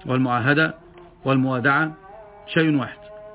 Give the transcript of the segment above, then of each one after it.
والمعاهدة والموادعة شيء واحد،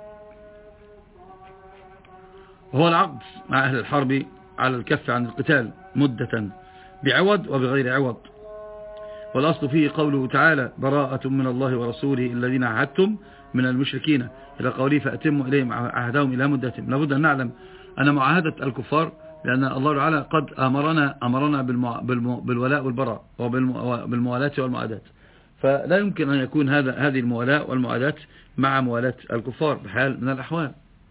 وهو العقد مع أهل الحرب على الكف عن القتال مدة بعوض وبغير عوض. والأصل فيه قوله تعالى براءة من الله ورسوله الذين عاهدتم من المشركين إلى قوله فأتموا إليهم عهدهم إلى مدتهم. لابد أن نعلم أن معاهدة الكفار، لأن الله تعالى قد أمرنا بالولاء والبراء وبالموالاة والمعاداة، فلا يمكن أن يكون هذه الموالاة والمعاداة مع موالاة الكفار بحال من الأحوال.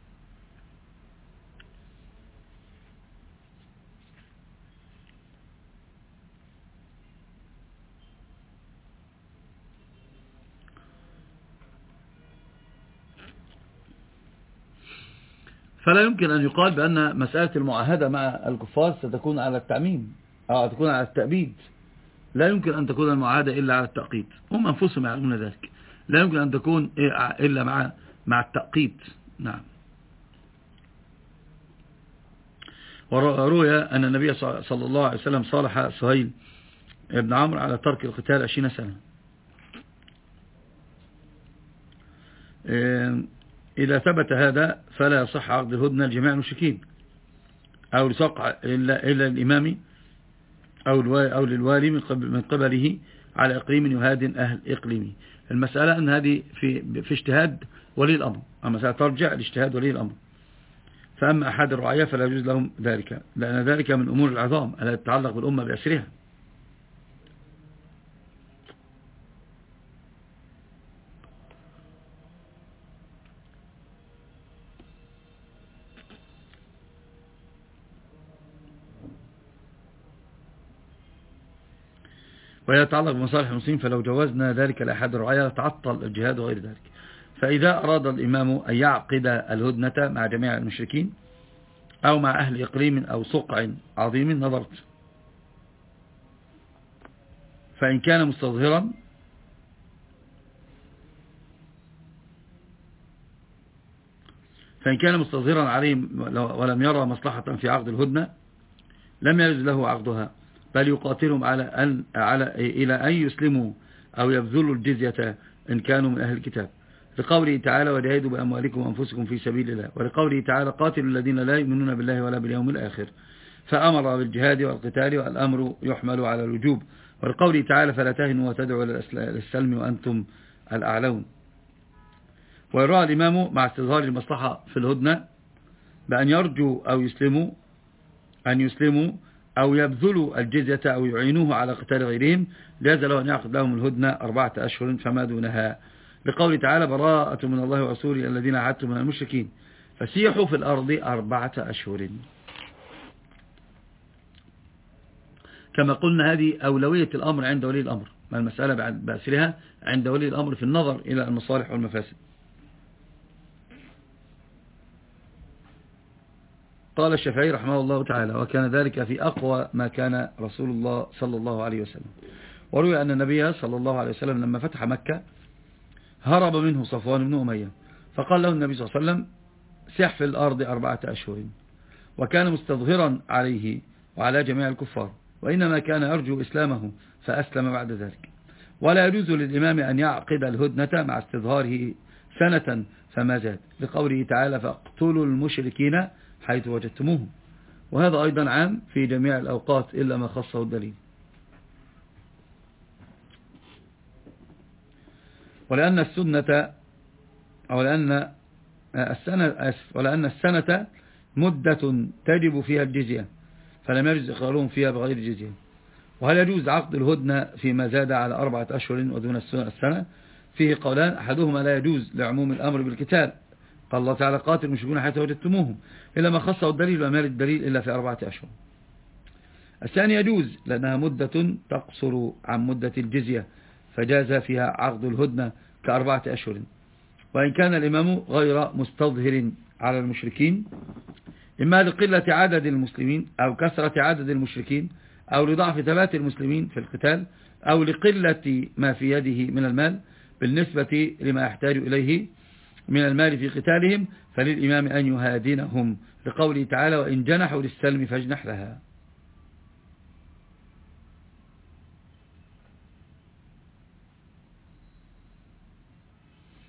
فلا يمكن أن يقال بأن مسألة المعاهدة مع الكفار ستكون على التعميم أو تكون على التأبيد. لا يمكن أن تكون المعاهدة إلا على التأقيت، هم أنفسهم يعلمون ذلك. لا يمكن أن تكون إلا مع التأقيت. نعم. وروي أن النبي صلى الله عليه وسلم صالح سهيل بن عمرو على ترك القتال 20 سنة. إذا ثبت هذا فلا يصح عقد الهدنة لجميع المشركين أو لصقع إلا الإمام أو للوالي من قبله على إقليم يهادن أهل إقليمه. المسألة أن هذه في اجتهاد ولي الأمر، المسألة ترجع لاجتهاد ولي الأمر. فأما أحد الرعية فلا يجوز لهم ذلك، لأن ذلك من أمور العظام التي تتعلق بالأمة بأسرها. ويتعلق بمصالح المسلمين، فلو جوزنا ذلك لأحد الرعايا تعطل الجهاد وغير ذلك. فإذا أراد الإمام أن يعقد الهدنة مع جميع المشركين أو مع أهل إقليم أو صقع عظيم نظرت، فإن كان مستظهرا عليهم ولم يرى مصلحة في عقد الهدنة لم يجوز له عقدها، بل يقاتلهم إلى أن يسلموا أو يبذلوا الجزية إن كانوا من أهل الكتاب، لقوله تعالى وجاهدوا بأموالكم وأنفسكم في سبيل الله، ولقوله تعالى قاتلوا الذين لا يؤمنون بالله ولا باليوم الآخر، فأمر بالجهاد والقتال والأمر يحمل على الوجوب، ولقوله تعالى فلا تهنوا وتدعوا إلى السلم وأنتم الأعلون. ويرى الإمام مع استظهار المصلحة في الهدنة بأن يرجوا أو يسلموا أو يبذلوا الجزية أو يعينوه على قتال غيرهم، جاز له أن يعقد لهم الهدنة 4 أشهر فما دونها، لقوله تعالى براءة من الله ورسوله الذين عاهدتم من المشركين فسيحوا في الأرض 4 أشهر. كما قلنا هذه أولوية الأمر عند ولي الأمر، ما المسألة بأسرها عند ولي الأمر في النظر إلى المصالح والمفاسد. قال الشافعي رحمه الله تعالى وكان ذلك في أقوى ما كان رسول الله صلى الله عليه وسلم. وروي أن النبي صلى الله عليه وسلم لما فتح مكة هرب منه صفوان بن أمية، فقال له النبي صلى الله عليه وسلم سح في الأرض 4 أشهر، وكان مستظهرا عليه وعلى جميع الكفار، وإنما كان يرجو إسلامه فأسلم بعد ذلك. ولا يجوز للإمام أن يعقد الهدنة مع استظهاره سنة فما زاد، لقوله تعالى فاقتلوا المشركين حيث وجدتموهم، وهذا أيضا عام في جميع الأوقات إلا ما خصه الدليل. ولأن السنة مدة تجب فيها الجزية، فلم يجوز إخراجهم فيها بغير جزية. وهل يجوز عقد الهدنة فيما زاد على 4 أشهر ودون السنة؟ فيه قولان، أحدهما لا يجوز لعموم الأمر بالقتال، قال الله تعالى قاتل المشركين حيث وجدتموهم، إلا ما خصه الدليل وما يرد الدليل إلا في 4 أشهر. الثاني يجوز لأنها مدة تقصر عن مدة الجزية، فجاز فيها عقد الهدنة ك4 أشهر، وإن كان الإمام غير مستظهر على المشركين إما لقلة عدد المسلمين أو كثرة عدد المشركين أو لضعف ثبات المسلمين في القتال أو لقلة ما في يده من المال بالنسبة لما يحتاج إليه من المال في قتالهم، فللإمام أن يهادنهم، لقوله تعالى وإن جنحوا للسلم فاجنح لها.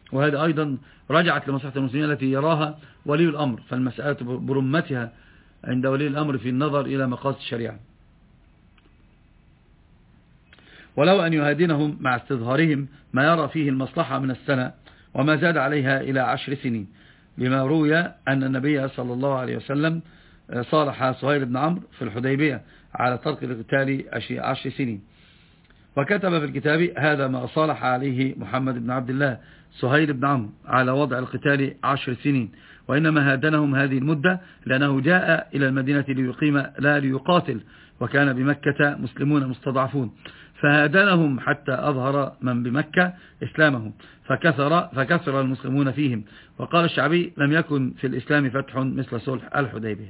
وهذا أيضا رجعت لمصلحة المسلمين التي يراها ولي الأمر، فالمسألة برمتها عند ولي الأمر في النظر إلى مقاصد الشريعة. ولو أن يهادنهم مع استظهارهم ما يرى فيه المصلحة من السنة وما زاد عليها إلى 10 سنين، لما روي أن النبي صلى الله عليه وسلم صالح سهيل بن عمرو في الحديبية على ترك القتال 10 سنين، وكتب في الكتاب: هذا ما صالح عليه محمد بن عبد الله سهيل بن عمرو على وضع القتال 10 سنين، وإنما هادنهم هذه المدة لأنه جاء إلى المدينة ليقيم لا ليقاتل، وكان بمكة مسلمون مستضعفون، فهادنهم حتى أظهر من بمكة إسلامهم فكثر المسلمون فيهم. وقال الشعبي: لم يكن في الإسلام فتح مثل صلح الحديبية.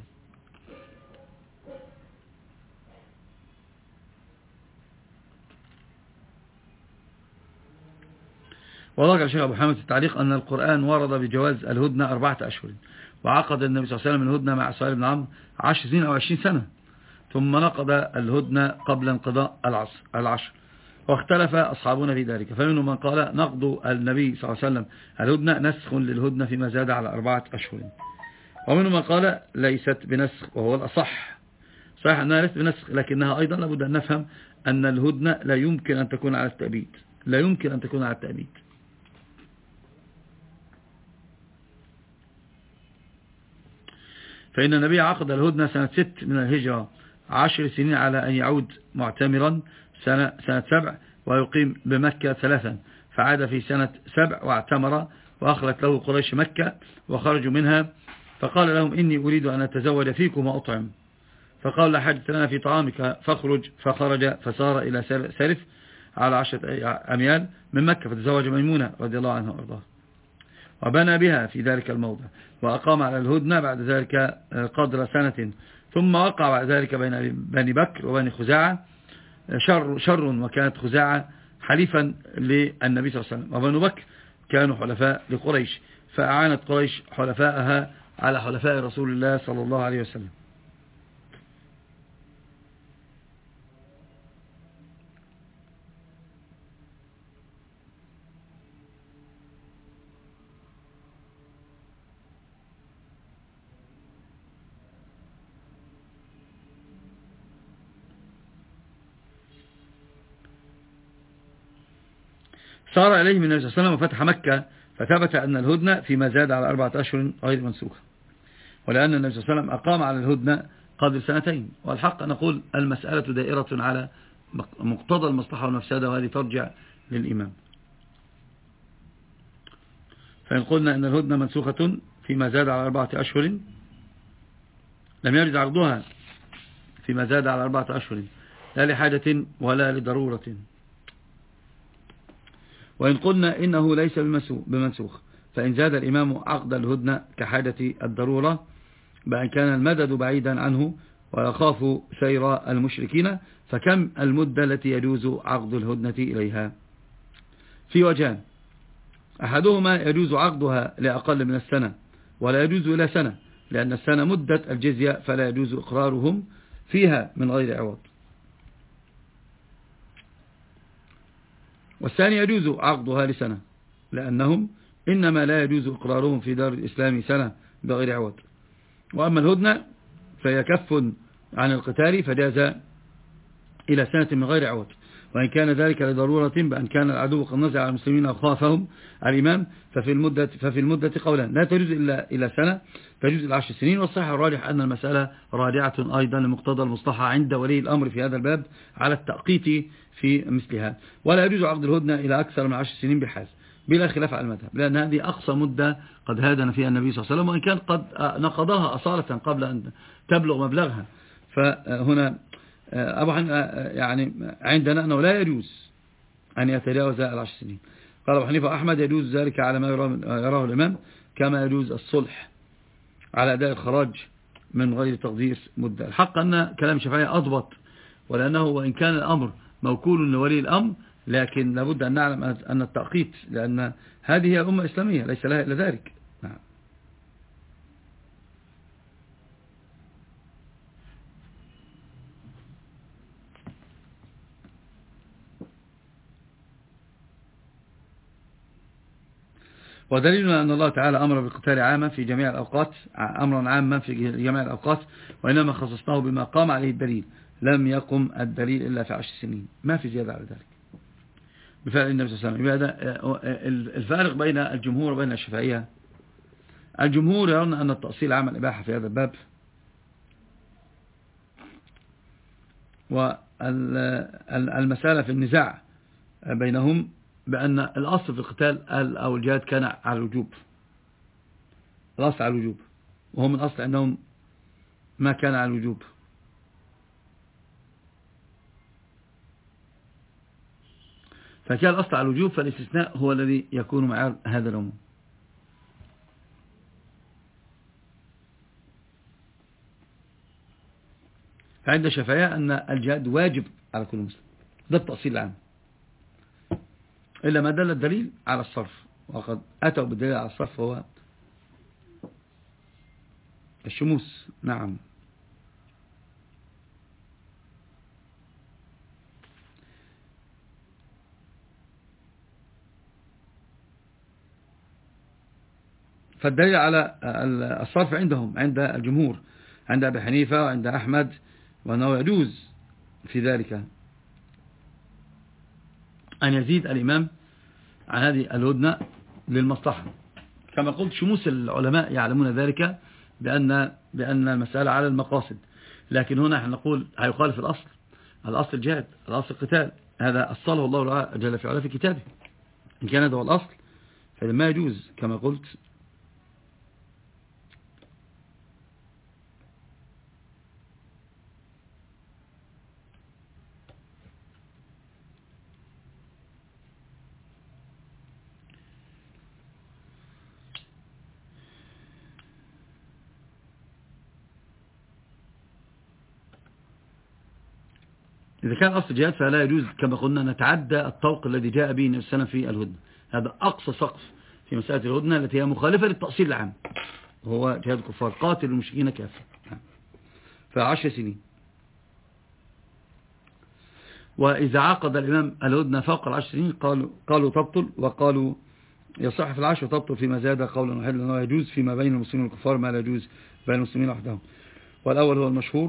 وذكر الشيخ أبو حامد في التعليق أن القرآن ورد بجواز الهدنة 4 أشهر، وعقد النبي صلى الله عليه وسلم الهدنة مع سهيل بن عمرو 10 سنين أو 20 سنة، ثم نقض الهدنة قبل انقضاء العشر، واختلف أصحابنا في ذلك، فمنهم من قال نقض النبي صلى الله عليه وسلم الهدنة نسخ للهدنة فيما زاد على 4 أشهر، ومنهم من قال ليست بنسخ، وهو الأصح. صحيح أنها ليست بنسخ، لكنها أيضا لابد أن نفهم أن الهدنة لا يمكن أن تكون على التأبيد، لا يمكن أن تكون على التأبيد. فإن النبي عقد الهدنة سنة 6 من الهجرة 10 سنين على أن يعود معتمرا سنة 7 ويقيم بمكة 3، فعاد في سنة 7 واعتمر، وأخلت له قريش مكة وخرجوا منها، فقال لهم: إني أريد أن أتزوج فيكم وأطعم، فقال: لا حاجة لنا في طعامك، فخرج فسار إلى سرف على 10 أميال من مكة، فتزوج ميمونة رضي الله عنها وأرضاها، وبنى بها في ذلك الموضع، وأقام على الهدنة بعد ذلك قدر سنة، ثم وقع بعد ذلك بين بني بكر وبني خزاعة شر، وكانت خزاعة حليفا للنبي صلى الله عليه وسلم، وبني بكر كانوا حلفاء لقريش، فأعانت قريش حلفاءها على حلفاء رسول الله صلى الله عليه وسلم. صار إليه من النبي صلى الله عليه وسلم وفتح مكة، فثبت أن الهدنة فيما زاد على 4 أشهر غير منسوخة، ولأن النبي صلى الله عليه وسلم أقام على الهدنة قدر 2 سنين. والحق نقول المسألة دائرة على مقتضى المصلحة والمفسدة، وهذه ترجع للإمام. فإن قلنا أن الهدنة منسوخة فيما زاد على 4 أشهر، لم يرد عقدها فيما زاد على 4 أشهر لا لحاجة ولا لضرورة. وإن قلنا إنه ليس بمنسوخ، فإن زاد الإمام عقد الهدنة كحاجة الضرورة بأن كان المدد بعيدا عنه ويخاف سير المشركين، فكم المدة التي يجوز عقد الهدنة إليها؟ في وجهان: أحدهما يجوز عقدها لأقل من السنة، ولا يجوز إلى سنة، لأن السنة مدة الجزية، فلا يجوز إقرارهم فيها من غير عوض. والثاني يجوز عقدها لسنة، لأنهم إنما لا يجوز إقرارهم في دار الإسلام سنة بغير عوض. وأما الهدنة فهي كف عن القتال، فجاز إلى سنة من غير عوض، وإن كان ذلك لضرورة بأن كان العدو قد نزع على المسلمين وخافهم الإمام، ففي المدة قولان: لا تجوز إلا إلى سنة، تجوز إلى 10 سنين. والصحيح الراجح أن المسألة راجعة أيضا لمقتضى المصلحة عند ولي الأمر في هذا الباب على التأقيت في مثلها، ولا يجوز عقد الهدنة إلى أكثر من 10 سنين بحاز، بلا خلاف على المذهب، لأن هذه أقصى مدة قد هادن فيها النبي صلى الله عليه وسلم، وإن كان قد نقضها أصالة قبل أن تبلغ مبلغها. فهنا أبو حنيفة يعني عندنا أنه لا يجوز أن يتجاوز 10 سنين. قال أبو حنيفة وأحمد يجوز ذلك على ما يراه الإمام، كما يجوز الصلح على أداء الخراج من غير تقدير مدة. الحق أن كلام الشافعي أضبط، ولأنه وإن كان الأمر موكول لولي الأمر، لكن لابد أن نعلم أن التأقيت، لأن هذه هي الأمة الإسلامية ليس لها إلا ذلك. نعم. ودليلنا أن الله تعالى أمر بالقتال عاما في جميع الأوقات، أمرا عاما في جميع الأوقات، وإنما خصصناه بما قام عليه الدليل، لم يقم الدليل إلا في 10 سنين، ما في زيادة على ذلك بفعل النبي صلى الله عليه وسلم. الفارق بين الجمهور وبين الشافعية، الجمهور يرون أن التأصيل عمل إباحة في هذا الباب، والمسألة في النزاع بينهم بأن الأصل في القتال أو الجهاد كان على الوجوب، الأصل على الوجوب، وهم من الأصل أنهم ما كان على الوجوب. فكان الأصل على الوجوب، فالاستثناء هو الذي يكون مع هذا العموم. فعند الشافعية أن الجهاد واجب على كل مسلم، ده التأصيل العام، إلا ما دل الدليل على الصرف، وقد أتوا بالدليل على الصرف هو الشموس. نعم. فالدليل على الصرف عندهم، عند الجمهور، عند أبي حنيفة وعند أحمد، وأنه يجوز في ذلك أن يزيد الإمام عن هذه الهدنة للمصلحة. كما قلت شموس العلماء يعلمون ذلك بأن المسألة على المقاصد، لكن هنا احنا نقول هيخالف الأصل، الأصل الجهاد، الأصل القتال، هذا الصلاة الله جل في علا في كتابه، إن كان هذا هو الأصل فما يجوز كما قلت. إذا كان أصل الجهاد فلا يجوز كما قلنا نتعدى الطوق الذي جاء به النبي صلى الله عليه وسلم في الهدنة، هذا أقصى سقف في مسألة الهدنة التي هي مخالفة للتأصيل العام، وهو جهاد الكفار، قاتل المشركين كافة، ف10 سنين. وإذا عقد الإمام الهدنة فوق 10 سنين قالوا تبطل، وقالوا يصح في 10 تبطل فيما زاد قولا واحدا، أنه يجوز فيما بين المسلمين والكفار ما لا يجوز بين المسلمين وحدهم. والأول هو المشهور،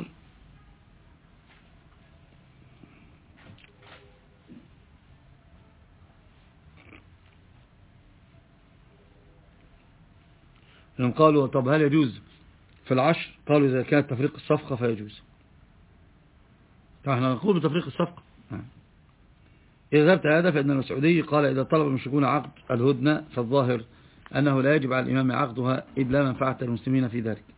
لأن قالوا طب هل يجوز في 10؟ قالوا إذا كانت تفريق الصفقة فيجوز. فإحنا نقول بتفريق الصفقة. إذا ذهبت هذا فإن المسعودي قال إذا طلب المشركون عقد الهدنة فالظاهر أنه لا يجب على الإمام عقدها إذ لا منفعة المسلمين في ذلك.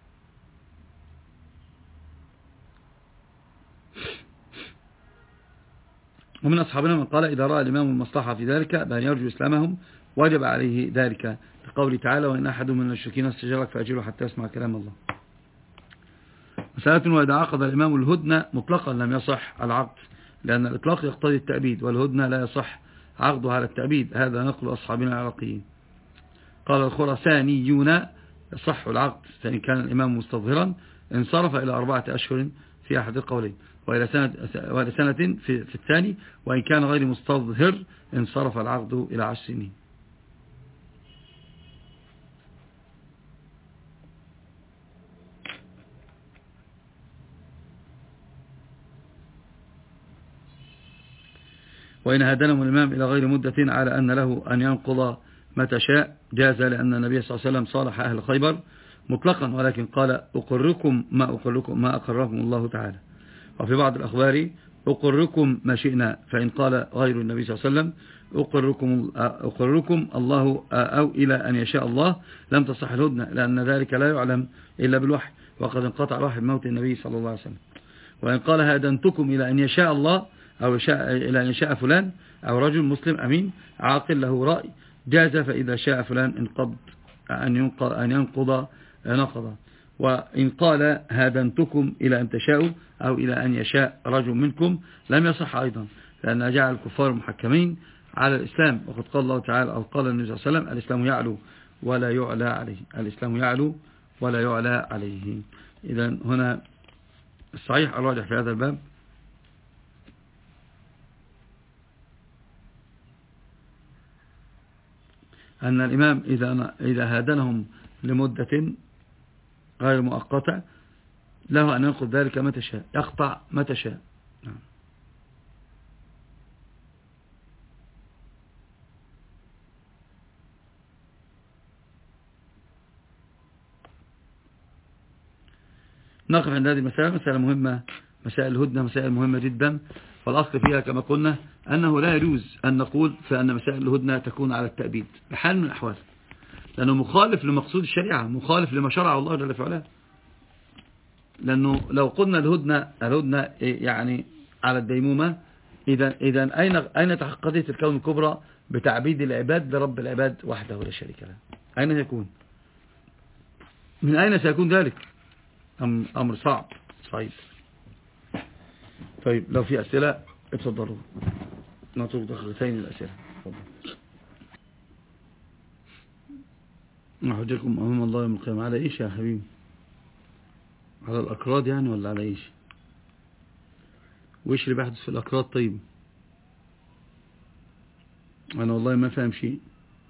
ومن أصحابنا من قال إذا رأى الإمام المصلحة في ذلك بأن يرجو إسلامهم وجب عليه ذلك، لقوله تعالى وإن أحد من المشركين استجارك فأجره حتى يسمع كلام الله. مسألة وإذا عقد الإمام الهدنة مطلقا لم يصح العقد، لأن الإطلاق يقتضي التأبيد، والهدنة لا يصح عقدها على التأبيد، هذا نقل أصحابنا العراقيين. قال الخرسانيون يصح العقد فإن كان الإمام مستظهرا انصرف إلى 4 أشهر في أحد القولين، وإلى سنة في الثاني، وإن كان غير مستظهر انصرف العقد إلى 10 سنين. وإن هدنهم الإمام إلى غير مدة على أن له أن ينقض متى شاء جاز، لأن النبي صلى الله عليه وسلم صالح أهل خيبر مطلقا، ولكن قال أقركم ما أقركم الله تعالى. وفي بعض الأخبار أقركم ما شئنا، فإن قال غير النبي صلى الله عليه وسلم أقركم الله أو إلى أن يشاء الله لم تصح الهدنة، لأن ذلك لا يعلم إلا بالوحي، وقد انقطع الوحي بموت النبي صلى الله عليه وسلم. وإن قال هدنتكم إلى أن يشاء الله أو إلى أن يشاء فلان أو رجل مسلم أمين عاقل له رأي جاز، فإذا شاء فلان انقض أن ينقض نقض. وإن قال هادنتكم إلى أن تشاءوا أو إلى أن يشاء رجل منكم لم يصح أيضا، لأن جعل الكفار محكمين على الإسلام، وقد قال الله تعالى أو قال النبي صلى الله عليه وسلم الإسلام يعلو ولا يعلى عليه، الإسلام يعلو ولا يعلى عليه. إذن هنا الصحيح الراجح في هذا الباب أن الإمام إذا هادنهم لمدة غير مؤقتة له أن ينقض ذلك متى شاء، يقطع متى شاء. نقف عند هذه المسائل، مسألة مهمة، مسائل الهدنة مسائل مهمة جدا، والأصل فيها كما قلنا أنه لا يجوز أن نقول فأن مسائل الهدنة تكون على التأبيد بحال من الأحوال، لأنه مخالف لمقصود الشريعة، مخالف لما شرع الله جل وعلا. لأنه لو قلنا الهدنة يعني على الديمومة، إذا أين تحققية الكون الكبرى بتعبيد العباد لرب العباد وحده لا شريك له؟ أين يكون؟ من أين سيكون ذلك؟ أمر صعب صعيب. طيب لو في أسئلة اتفضلوا، نطلق دخلتين الأسئلة. حجكم أمام الله يوم القيامة على إيش يا حبيبي؟ على الأكراد يعني ولا على إيش؟ وإيش اللي بيحدث في الأكراد؟ طيب أنا والله ما فاهم شيء،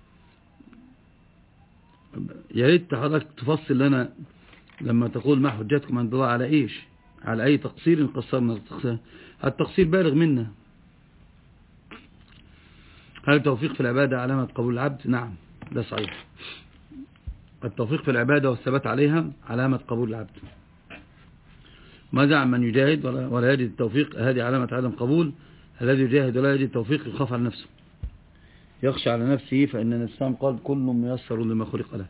يا ريت حضرتك تفصل لنا لما تقول ما حجتكم عند الله على إيش؟ على أي تقصير قصرنا؟ التقصير بالغ منا. هل التوفيق في العبادة علامة قبول العبد؟ نعم ده صحيح، التوفيق في العبادة والثبات عليها علامة قبول العبد. ماذا عن من يجاهد ولا يجد التوفيق؟ هذه علامة عدم قبول. الذي يجاهد ولا يجد التوفيق يخاف على نفسه، يخشى على نفسه، فإن الإسلام قال كل ميسر لما خلق له.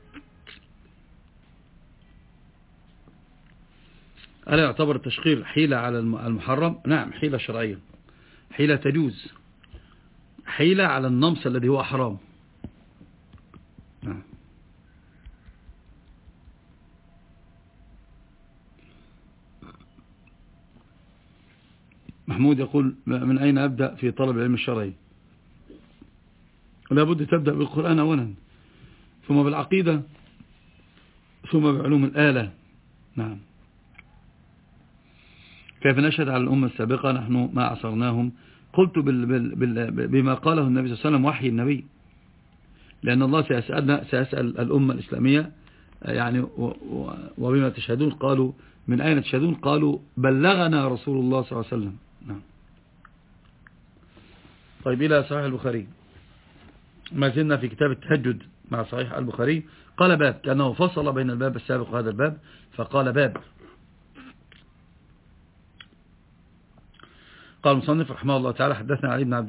ألا يعتبر التشقير حيلة على المحرم؟ نعم حيلة شرعية، حيلة تجوز، حيلة على النمص الذي هو حرام. نعم. محمود يقول من أين أبدأ في طلب العلم الشرعي؟ لابد تبدأ بالقرآن أولا، ثم بالعقيدة، ثم بعلوم الآلة. نعم. كيف نشهد على الأمة السابقة نحن ما عصرناهم؟ قلت بما قاله النبي صلى الله عليه وسلم، وحي النبي، لأن الله سيسأل الأمة الإسلامية يعني وبما تشهدون؟ قالوا من أين تشهدون؟ قالوا بلغنا رسول الله صلى الله عليه وسلم. نعم. طيب إلى صحيح البخاري، ما زلنا في كتاب التهجد مع صحيح البخاري. قال باب، كأنه فصل بين الباب السابق وهذا الباب فقال باب. قال المصنف رحمه الله تعالى حدثنا علي بن عبد